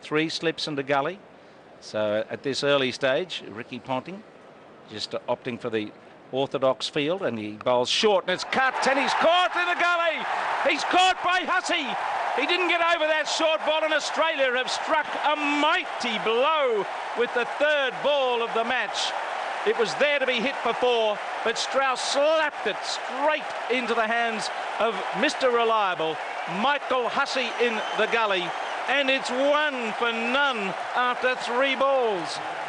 3 slips into gully. So at this early stage, Ricky Ponting just opting for the orthodox field, and he bowls short and it's cut and he's caught in the gully. He's caught by Hussey. He didn't get over that short ball, and Australia have struck a mighty blow with the 3rd ball of the match. It was there to be hit before, but Strauss slapped it straight into the hands of Mr. Reliable, Michael Hussey in the gully, and it's 1 for none after 3 balls.